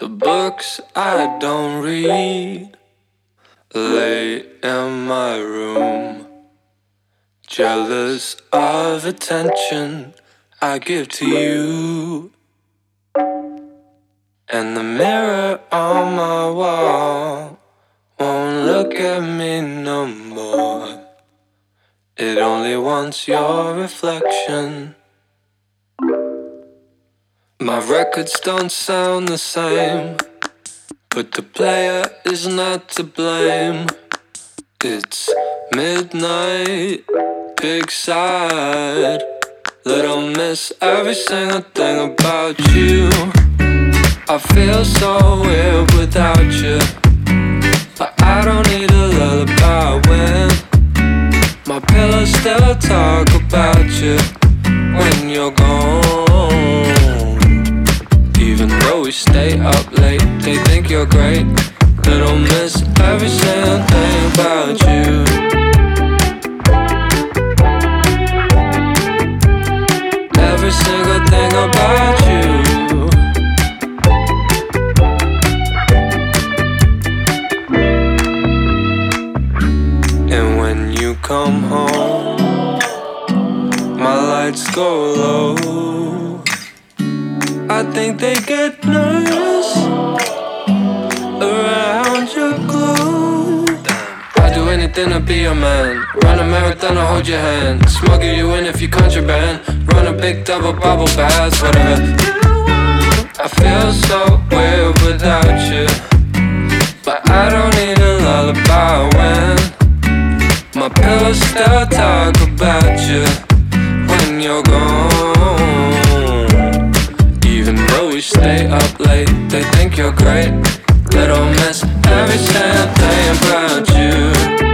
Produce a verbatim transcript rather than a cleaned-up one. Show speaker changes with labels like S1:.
S1: The books I don't read lay in my room, jealous of attention I give to you. And the mirror on my wall won't look at me no more. It only wants your reflection. My records don't sound the same, but the player is not to blame. It's midnight, big side, little miss every single thing about you. I feel so weird without you, but I don't need a lullaby when my pillows still talk about you when you're gone. Even though we stay up late, they think you're great. They don't miss every single thing about you. Every single thing about you. And when you come home, my lights go low. I think they get nervous around your glow. I'd do anything to be your man. Run a marathon or hold your hand. Smuggle you in if you contraband. Run a big double bubble bath, whatever you want. I feel so weird without you, but I don't need a lullaby when my pillows still talk about you when you're gone. Even though we stay up late, they think you're great. They don't miss every single thing about you.